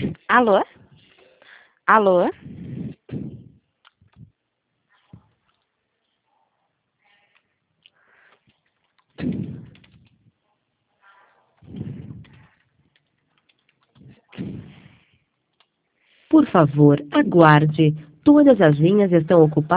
Alô? Alô? Por favor, aguarde. Todas as linhas estão ocupadas.